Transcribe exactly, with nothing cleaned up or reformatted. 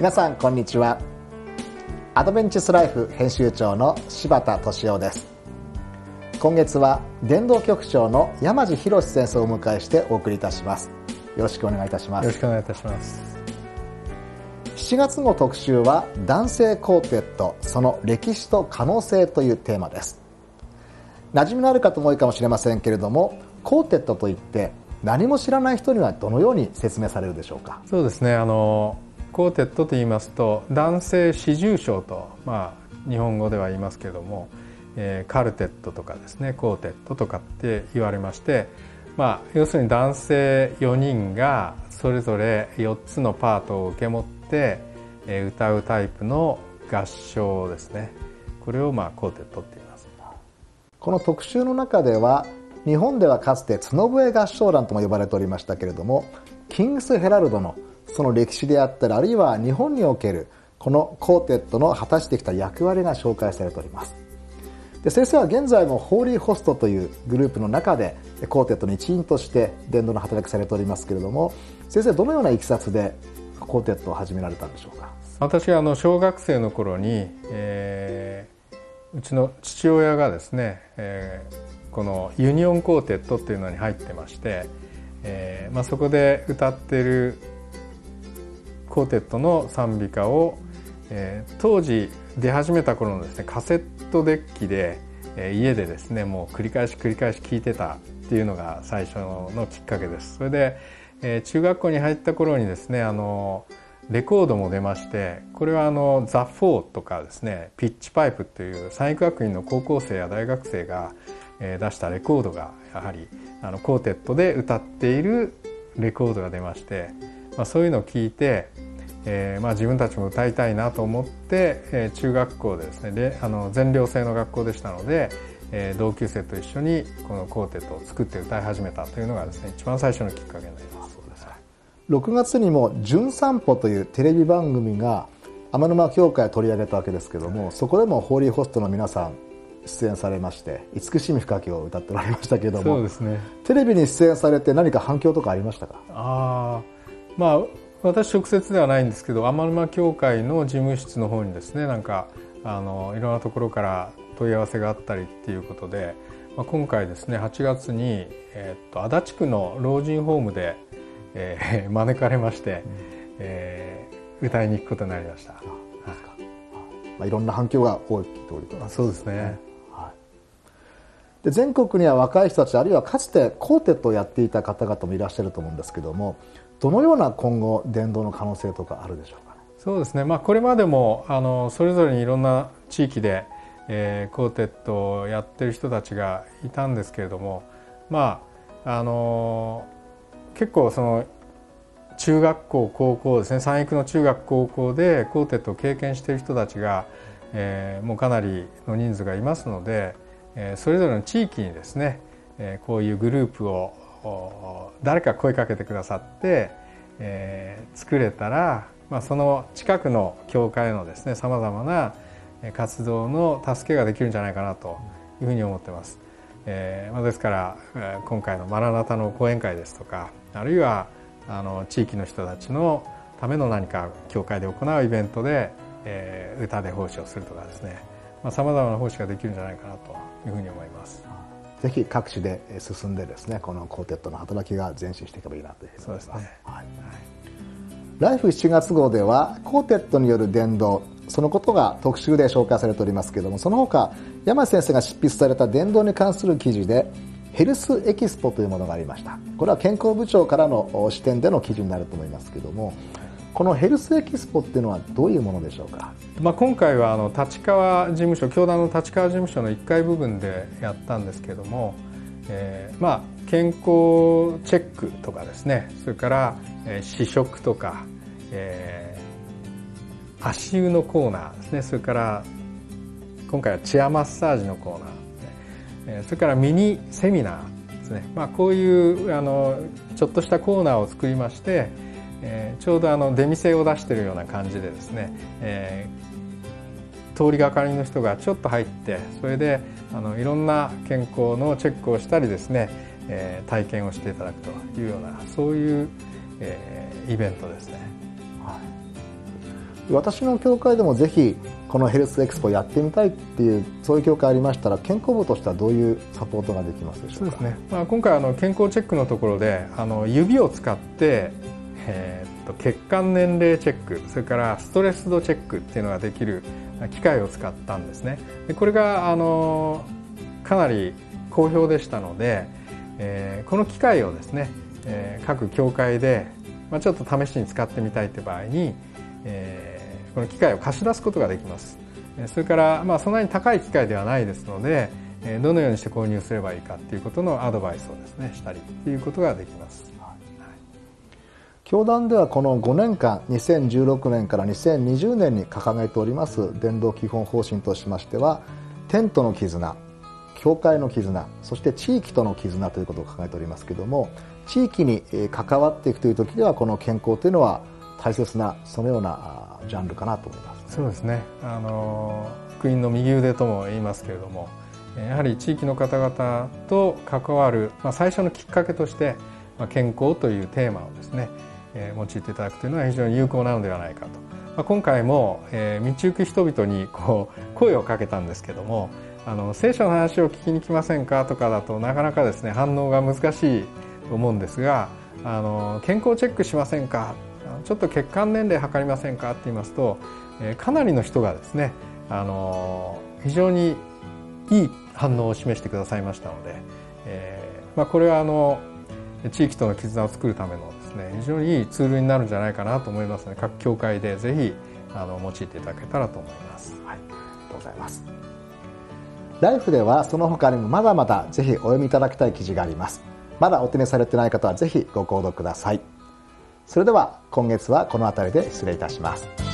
皆さんこんにちは。アドベンチスライフ編集長の柴田俊夫です。今月は伝道局長の山地博先生をお迎えしてお送りいたします。よろしくお願いいたします。 よろしくお願いいたします。 しちがつ号特集は男性コーテット、その歴史と可能性というテーマです。馴染みのある方も多いかもしれませんけれども、コーテットといって何も知らない人にはどのように説明されるでしょうか。 そうですね、あのコーテットと言いますと男性四重唱と、まあ、日本語では言いますけれども、えー、カルテットとかですね、コーテットとかって言われまして、まあ、要するに男性よにんがそれぞれよっつのパートを受け持って、えー、歌うタイプの合唱ですね。これを、まあ、コーテットって言います。 この特集の中では日本ではかつて角笛合唱団とも呼ばれておりましたけれども、キングスヘラルドのその歴史であったり、あるいは日本におけるこのコーテットの果たしてきた役割が紹介されております。で、先生は現在もホーリーホストというグループの中でコーテットの一員として伝道の働きされておりますけれども、先生どのようないきさつでコーテットを始められたんでしょうか。 私はあの小学生の頃に、えー、うちの父親がですね、えー、このユニオンコーテットっていうのに入ってまして、えーまあ、そこで歌っているコーテットの賛美歌を、えー、当時出始めた頃のですね、カセットデッキで、えー、家でですねもう繰り返し繰り返し聴いてたっていうのが最初のきっかけです。それで、えー、中学校に入った頃にですね、あのレコードも出まして、これはあのザ・フォーとかですね、ピッチパイプという三育学院の高校生や大学生が、えー、出したレコードがやはりあのコーテットで歌っているレコードが出まして、まあ、そういうのを聞いて、えーまあ、自分たちも歌いたいなと思って、えー、中学校でですね、であの全寮制の学校でしたので、えー、同級生と一緒にこのコーテットを作って歌い始めたというのがですね、一番最初のきっかけになります。 ろくがつにも「じゅん散歩」というテレビ番組が天沼教会を取り上げたわけですけども、そこでもホーリーホストの皆さん出演されまして、慈しみ深きを歌っておられましたけれども、 そうですね、 テレビに出演されて何か反響とかありましたか。 あ、まあ私直接ではないんですけど、天沼教会の事務室の方にですね、なんかあのいろんなところから問い合わせがあったりっていうことで、まあ、今回ですねはちがつに、えー、っと足立区の老人ホームで、えー、招かれまして、うん、えー、歌いに行くことになりました。 まあ、いろんな反響が多いとおりと。 そうですね。 で、全国には若い人たち、あるいはかつてコーテットをやっていた方々もいらっしゃると思うんですけども、どのような今後伝道の可能性とかあるでしょうかね。 そうですね、まあ、これまでもあのそれぞれにいろんな地域で、えー、コーテットをやってる人たちがいたんですけれども、まああの結構その中学校高校ですね、三育の中学高校でコーテットを経験している人たちが、えー、もうかなりの人数がいますので、えー、それぞれの地域にですね、えー、こういうグループを誰か声かけてくださって、えー、作れたら、まあ、その近くの教会のですねさまざまな活動の助けができるんじゃないかなというふうに思ってます。えーまあ、ですから今回のマラナタの講演会ですとか、あるいはあの地域の人たちのための何か教会で行うイベントで、えー、歌で奉仕をするとかですね、さまざ、まな奉仕ができるんじゃないかなというふうに思います。 ぜひ各地で進んでですね、このコーテットの働きが前進していけばいいなというふうに思います。そうですね。はい。ライフしちがつ号ではコーテットによる伝道、そのことが特集で紹介されておりますけれども、その他山先生が執筆された伝道に関する記事でヘルスエキスポというものがありました。これは健康部長からの視点での記事になると思いますけれども、このヘルスエキスポっていうのはどういうものでしょうか。 まあ、今回はあの立川事務所、教団の立川事務所のいっかい部分でやったんですけども、えー、まあ健康チェックとかですね、それから、えー、試食とか、えー、足湯のコーナーですね、それから今回はチアマッサージのコーナーですね、えー、それからミニセミナーですね、まあ、こういうあのちょっとしたコーナーを作りまして、えー、ちょうどあの出店を出しているような感じでですね、えー、通りがかりの人がちょっと入って、それであのいろんな健康のチェックをしたりですね、えー、体験をしていただくというような、そういう、えー、イベントですね。 はい、 私の教会でもぜひこのヘルスエクスポやってみたいっていうそういう教会ありましたら、健康部としてはどういうサポートができますでしょうか。 そうですね、まあ、今回あの健康チェックのところであの指を使って、えー、っと血管年齢チェック、それからストレス度チェックっていうのができる機械を使ったんですね。でこれがあのかなり好評でしたので、えー、この機械をですね、えー、各教会で、まあ、ちょっと試しに使ってみたいという場合に、えーこの機械を貸し出すことができます。それから、まあ、そんなに高い機械ではないですので、どのようにして購入すればいいかということのアドバイスをですねしたりということができます。はい、 教団ではこのごねんかんにせんじゅうろくねんからにせんにじゅうねんに掲げております伝道基本方針としましては、天との絆、教会の絆、そして地域との絆ということを掲げておりますけれども、地域に関わっていくという時ではこの健康というのは大切なそのようなジャンルかなと思います。 そうですね、あの福音の右腕とも言いますけれども、やはり地域の方々と関わる、まあ、最初のきっかけとして、まあ、健康というテーマをですね、えー、用いていただくというのは非常に有効なのではないかと、まあ、今回も、えー、道行く人々にこう声をかけたんですけども、あの聖書の話を聞きに来ませんかとかだとなかなかですね反応が難しいと思うんですが、あの健康チェックしませんか、ちょっと血管年齢測りませんかって言いますと、えー、かなりの人がですね、あのー、非常にいい反応を示してくださいましたので、えーまあ、これはあの地域との絆を作るためのですね非常にいいツールになるんじゃないかなと思いますので、各教会でぜひあの用いていただけたらと思います。 はい、ありがとうございます。ライフではその他にもまだまだぜひお読みいただきたい記事があります。まだお手にされてない方はぜひご購読ください。それでは今月はこの辺りで失礼いたします。